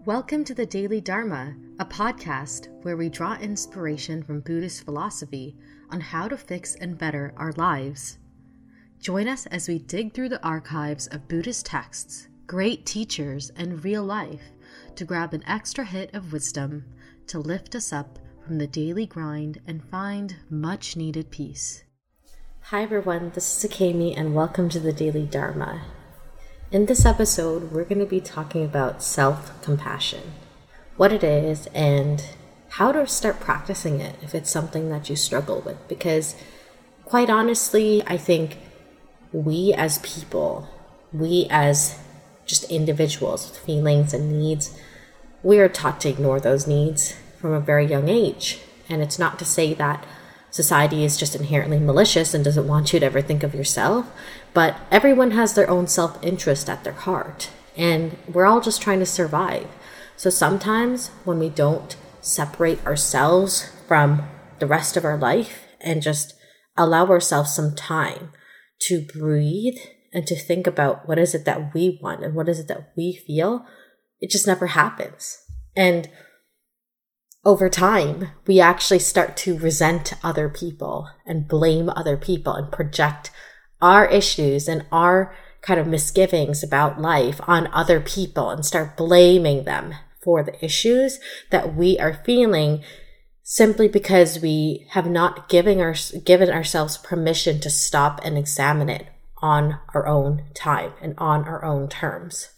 Welcome to the Daily Dharma, a podcast where we draw inspiration from Buddhist philosophy on how to fix and better our lives. Join us as we dig through the archives of Buddhist texts, great teachers, and real life to grab an extra hit of wisdom to lift us up from the daily grind and find much needed peace. Hi everyone, this is Akemi and welcome to the Daily Dharma. In this episode, we're going to be talking about self-compassion, what it is, and how to start practicing it if it's something that you struggle with. Because quite honestly, I think we as people, we as just individuals with feelings and needs, we are taught to ignore those needs from a very young age. And it's not to say that society is just inherently malicious and doesn't want you to ever think of yourself, but everyone has their own self-interest at their heart, and we're all just trying to survive. So sometimes when we don't separate ourselves from the rest of our life and just allow ourselves some time to breathe and to think about what is it that we want and what is it that we feel, it just never happens. And over time, we actually start to resent other people and blame other people and project our issues and our kind of misgivings about life on other people and start blaming them for the issues that we are feeling simply because we have not given ourselves permission to stop and examine it on our own time and on our own terms.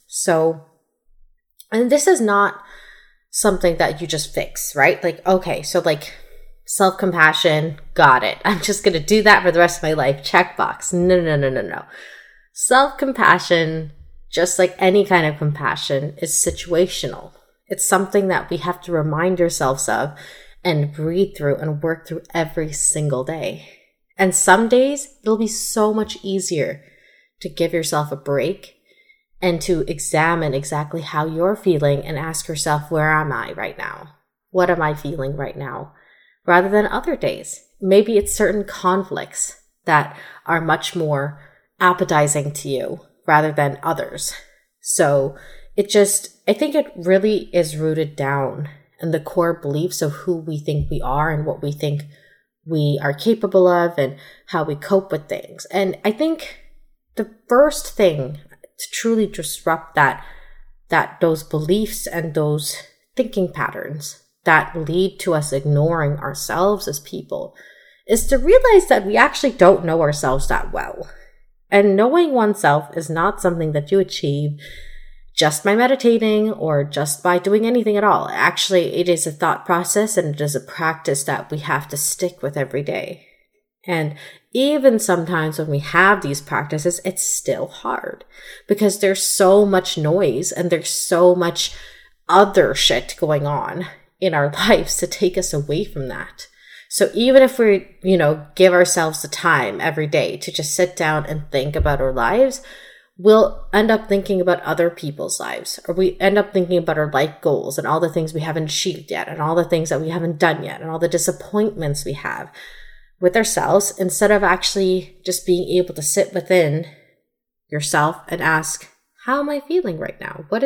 And this is not something that you just fix, right? Self-compassion, got it. I'm just going to do that for the rest of my life. Checkbox. No. Self-compassion, just like any kind of compassion, is situational. It's something that we have to remind ourselves of and breathe through and work through every single day. And some days it'll be so much easier to give yourself a break and to examine exactly how you're feeling and ask yourself, where am I right now? What am I feeling right now? Rather than other days. Maybe it's certain conflicts that are much more appetizing to you rather than others. So I think it really is rooted down in the core beliefs of who we think we are and what we think we are capable of and how we cope with things. And I think the first thing to truly disrupt those beliefs and those thinking patterns that lead to us ignoring ourselves as people is to realize that we actually don't know ourselves that well. And knowing oneself is not something that you achieve just by meditating or just by doing anything at all. Actually, it is a thought process and it is a practice that we have to stick with every day. And even sometimes when we have these practices, it's still hard because there's so much noise and there's so much other shit going on in our lives to take us away from that. So even if we, give ourselves the time every day to just sit down and think about our lives, we'll end up thinking about other people's lives, or we end up thinking about our life goals and all the things we haven't achieved yet and all the things that we haven't done yet and all the disappointments we have with ourselves, instead of actually just being able to sit within yourself and ask, how am I feeling right now? What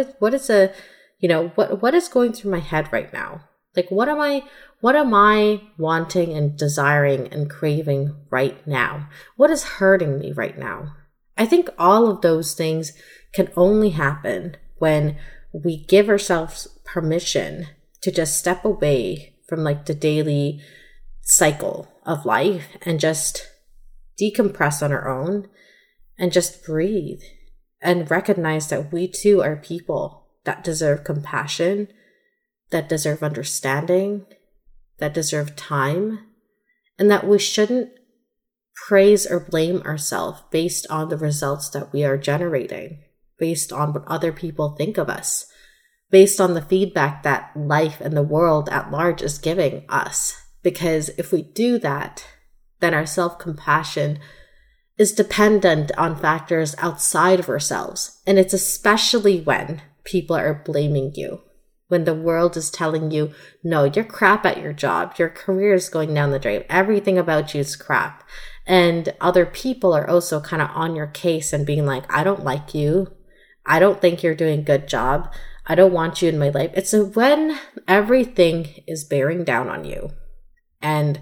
is going through my head right now? Like, what am I wanting and desiring and craving right now? What is hurting me right now? I think all of those things can only happen when we give ourselves permission to just step away from the daily cycle of life and just decompress on our own and just breathe and recognize that we too are people that deserve compassion, that deserve understanding, that deserve time, and that we shouldn't praise or blame ourselves based on the results that we are generating, based on what other people think of us, based on the feedback that life and the world at large is giving us. Because if we do that, then our self-compassion is dependent on factors outside of ourselves. And it's especially when people are blaming you, when the world is telling you, no, you're crap at your job, your career is going down the drain, everything about you is crap. And other people are also kind of on your case and being like, I don't like you. I don't think you're doing a good job. I don't want you in my life. It's when everything is bearing down on you and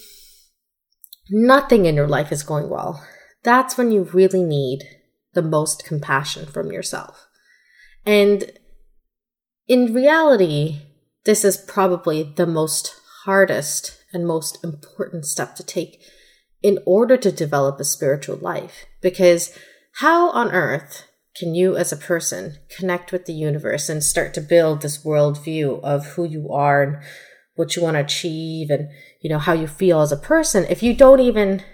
nothing in your life is going well. That's when you really need the most compassion from yourself. And in reality, this is probably the most hardest and most important step to take in order to develop a spiritual life. Because how on earth can you as a person connect with the universe and start to build this worldview of who you are and what you want to achieve and, how you feel as a person if you don't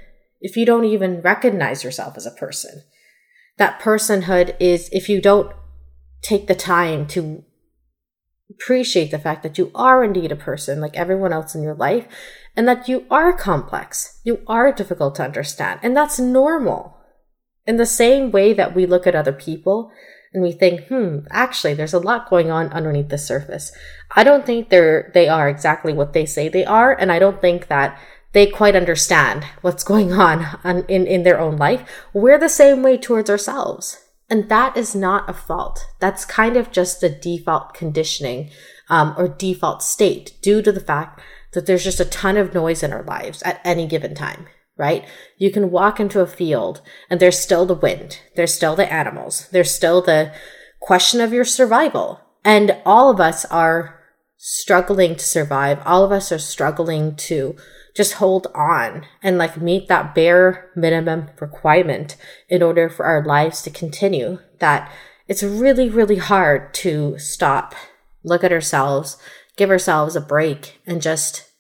even recognize yourself as a person? That personhood is if you don't take the time to appreciate the fact that you are indeed a person like everyone else in your life and that you are complex, you are difficult to understand, and that's normal. In the same way that we look at other people and we think, actually, there's a lot going on underneath the surface. I don't think they are exactly what they say they are, and I don't think that they quite understand what's going on in their own life. We're the same way towards ourselves. And that is not a fault. That's kind of just the default conditioning or default state due to the fact that there's just a ton of noise in our lives at any given time. Right? You can walk into a field and there's still the wind. There's still the animals. There's still the question of your survival. And all of us are struggling to survive. All of us are struggling to just hold on and meet that bare minimum requirement in order for our lives to continue. That it's really, really hard to stop, look at ourselves, give ourselves a break and just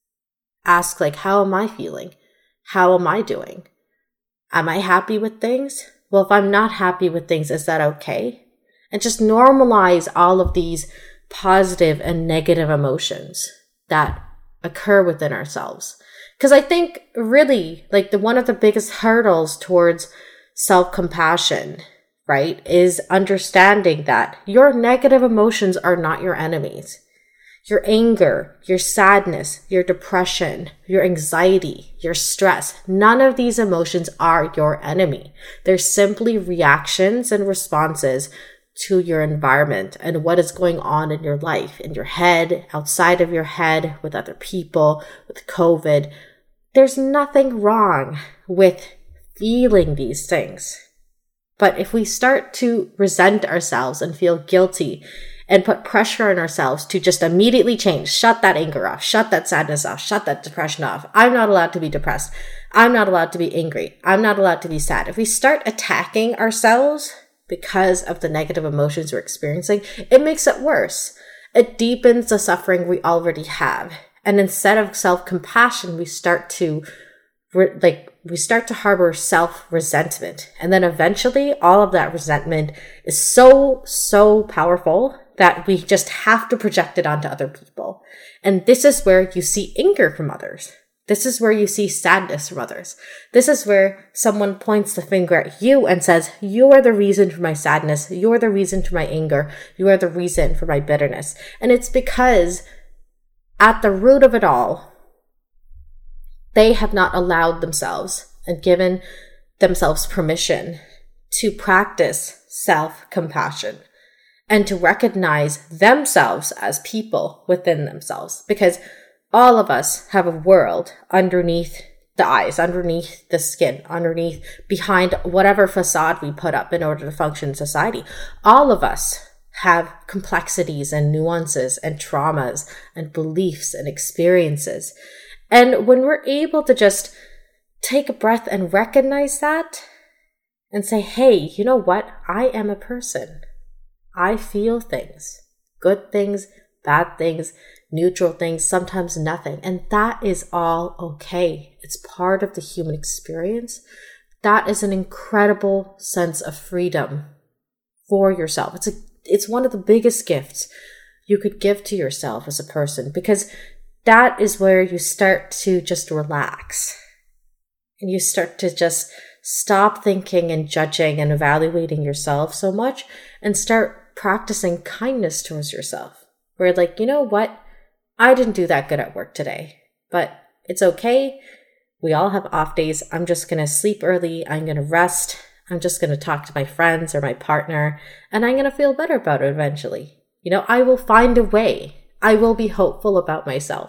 ask how am I feeling? How am I doing? Am I happy with things? Well, if I'm not happy with things, is that okay? And just normalize all of these positive and negative emotions that occur within ourselves. Because I think really one of the biggest hurdles towards self-compassion, right, is understanding that your negative emotions are not your enemies. Your anger, your sadness, your depression, your anxiety, your stress, none of these emotions are your enemy. They're simply reactions and responses to your environment and what is going on in your life, in your head, outside of your head, with other people, with COVID. There's nothing wrong with feeling these things. But if we start to resent ourselves and feel guilty and put pressure on ourselves to just immediately change, shut that anger off, shut that sadness off, shut that depression off. I'm not allowed to be depressed. I'm not allowed to be angry. I'm not allowed to be sad. If we start attacking ourselves because of the negative emotions we're experiencing, it makes it worse. It deepens the suffering we already have. And instead of self-compassion, we start to harbor self-resentment. And then eventually all of that resentment is so powerful that we just have to project it onto other people. And this is where you see anger from others. This is where you see sadness from others. This is where someone points the finger at you and says, you are the reason for my sadness. You are the reason for my anger. You are the reason for my bitterness. And it's because at the root of it all, they have not allowed themselves and given themselves permission to practice self-compassion and to recognize themselves as people within themselves. Because all of us have a world underneath the eyes, underneath the skin, behind whatever facade we put up in order to function in society. All of us have complexities and nuances and traumas and beliefs and experiences. And when we're able to just take a breath and recognize that and say, hey, you know what? I am a person. I feel things, good things, bad things, neutral things, sometimes nothing. And that is all okay. It's part of the human experience. That is an incredible sense of freedom for yourself. It's one of the biggest gifts you could give to yourself as a person, because that is where you start to just relax and you start to just stop thinking and judging and evaluating yourself so much and start practicing kindness towards yourself. Where you know what? I didn't do that good at work today, but it's okay. We all have off days. I'm just going to sleep early. I'm going to rest. I'm just going to talk to my friends or my partner, and I'm going to feel better about it eventually. I will find a way. I will be hopeful about myself.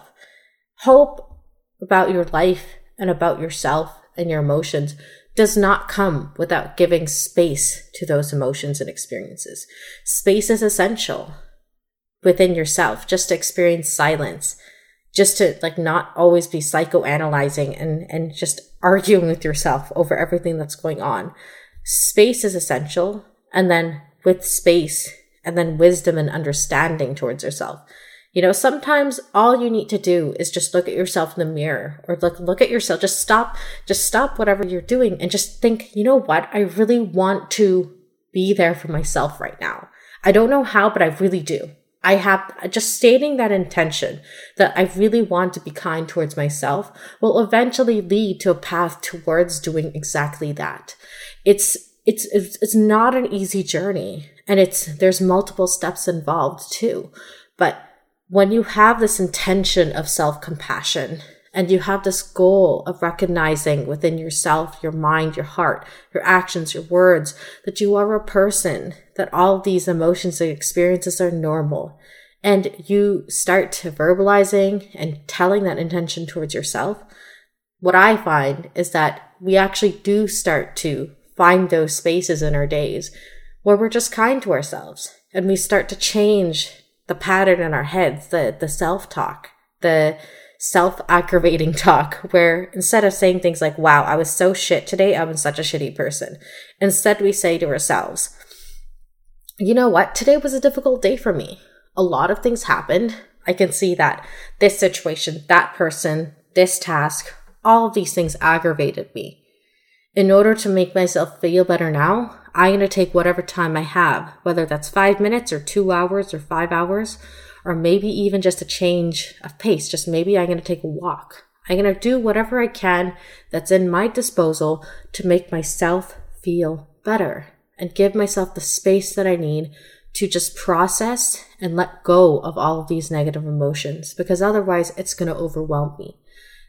Hope about your life and about yourself and your emotions does not come without giving space to those emotions and experiences. Space is essential within yourself, just to experience silence, just to not always be psychoanalyzing and just arguing with yourself over everything that's going on. Space is essential. And then with space and then wisdom and understanding towards yourself. Sometimes all you need to do is just look at yourself in the mirror or look at yourself. Just stop whatever you're doing and just think, you know what? I really want to be there for myself right now. I don't know how, but I really do. I have just stating that intention that I really want to be kind towards myself will eventually lead to a path towards doing exactly that. It's not an easy journey, and there's multiple steps involved too. But when you have this intention of self-compassion and you have this goal of recognizing within yourself, your mind, your heart, your actions, your words, that you are a person, that all of these emotions and experiences are normal, and you start to verbalizing and telling that intention towards yourself, what I find is that we actually do start to find those spaces in our days where we're just kind to ourselves, and we start to change the pattern in our heads, the self-talk, the self-aggravating talk, where instead of saying things like, wow, I was so shit today, I'm such a shitty person, instead we say to ourselves, you know what, today was a difficult day for me. A lot of things happened. I can see that this situation, that person, this task, all of these things aggravated me. In order to make myself feel better now, I'm going to take whatever time I have, whether that's 5 minutes or 2 hours or 5 hours, or maybe even just a change of pace. Just maybe I'm going to take a walk. I'm going to do whatever I can that's in my disposal to make myself feel better and give myself the space that I need to just process and let go of all of these negative emotions, because otherwise it's going to overwhelm me.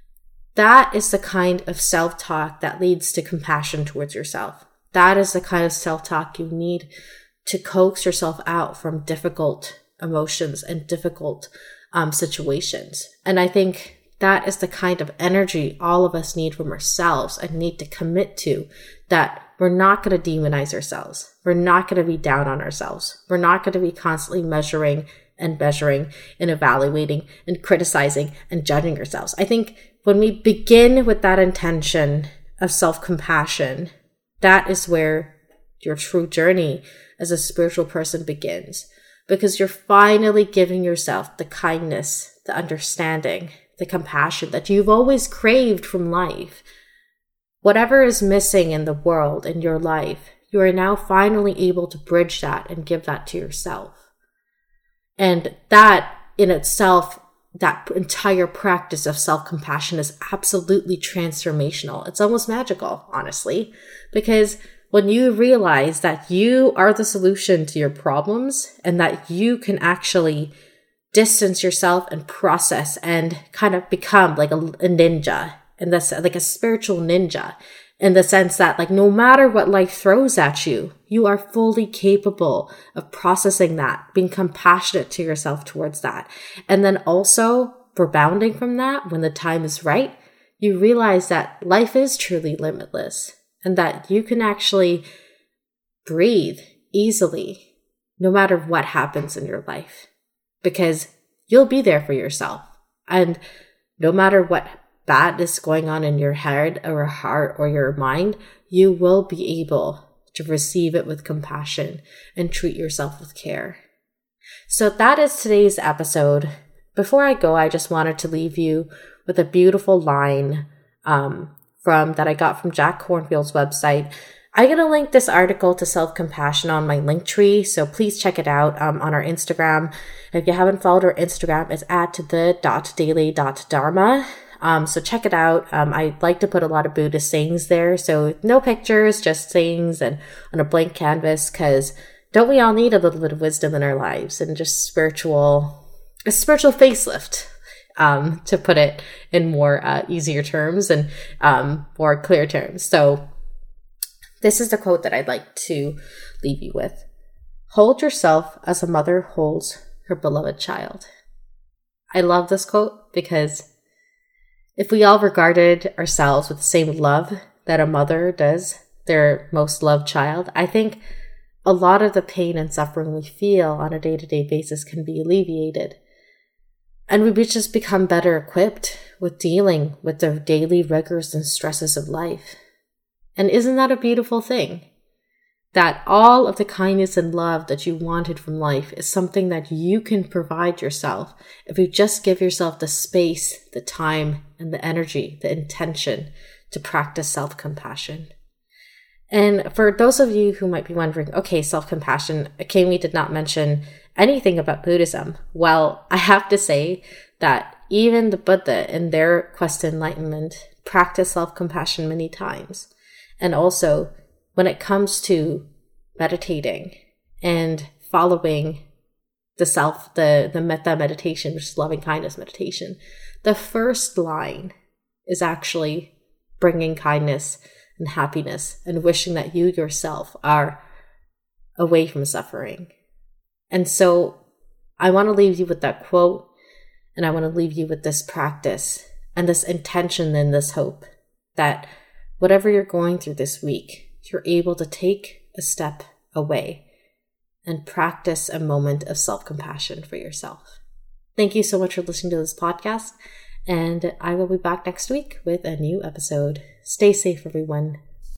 That is the kind of self-talk that leads to compassion towards yourself. That is the kind of self-talk you need to coax yourself out from difficult emotions and difficult situations. And I think that is the kind of energy all of us need from ourselves and need to commit to, that we're not going to demonize ourselves. We're not going to be down on ourselves. We're not going to be constantly measuring and evaluating and criticizing and judging ourselves. I think when we begin with that intention of self-compassion, that is where your true journey as a spiritual person begins, because you're finally giving yourself the kindness, the understanding, the compassion that you've always craved from life. Whatever is missing in the world, in your life, you are now finally able to bridge that and give that to yourself. And that in itself, that entire practice of self-compassion is absolutely transformational. It's almost magical, honestly, because when you realize that you are the solution to your problems and that you can actually distance yourself and process and kind of become like a ninja, and that's like a spiritual ninja, in the sense that no matter what life throws at you, you are fully capable of processing that, being compassionate to yourself towards that. And then also rebounding from that when the time is right, you realize that life is truly limitless and that you can actually breathe easily no matter what happens in your life, because you'll be there for yourself. And no matter what bad is going on in your head or heart or your mind, you will be able to receive it with compassion and treat yourself with care. So that is today's episode. Before I go, I just wanted to leave you with a beautiful line that I got from Jack Kornfield's website. I'm going to link this article to self-compassion on my Linktree, so please check it out on our Instagram. If you haven't followed our Instagram, it's at the.daily.dharma. So check it out. I like to put a lot of Buddhist sayings there. So no pictures, just sayings and on a blank canvas, because don't we all need a little bit of wisdom in our lives and just a spiritual facelift, to put it in more easier terms and more clear terms. So this is the quote that I'd like to leave you with. Hold yourself as a mother holds her beloved child. I love this quote because if we all regarded ourselves with the same love that a mother does their most loved child, I think a lot of the pain and suffering we feel on a day-to-day basis can be alleviated. And we would just become better equipped with dealing with the daily rigors and stresses of life. And isn't that a beautiful thing? That all of the kindness and love that you wanted from life is something that you can provide yourself if you just give yourself the space, the time, and the energy, the intention to practice self-compassion. And for those of you who might be wondering, okay, self-compassion, Kami did not mention anything about Buddhism. Well, I have to say that even the Buddha in their quest to enlightenment practiced self-compassion many times. And also, when it comes to meditating and following the metta meditation, which is loving kindness meditation, the first line is actually bringing kindness and happiness and wishing that you yourself are away from suffering. And so I want to leave you with that quote, and I want to leave you with this practice and this intention and this hope that whatever you're going through this week, you're able to take a step away and practice a moment of self-compassion for yourself. Thank you so much for listening to this podcast, and I will be back next week with a new episode. Stay safe, everyone.